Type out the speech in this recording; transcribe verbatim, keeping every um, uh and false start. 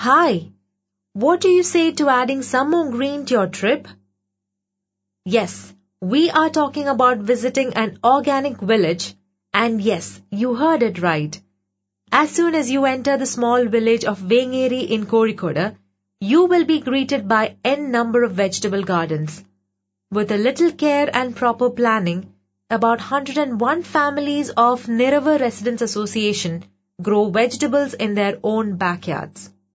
Hi, what do you say to adding some more green to your trip? Yes, we are talking about visiting an organic village, and yes, you heard it right. As soon as you enter the small village of Vengeri in Kozhikode, you will be greeted by n number of vegetable gardens. With a little care and proper planning, about one hundred one families of Niravar Residents Association grow vegetables in their own backyards.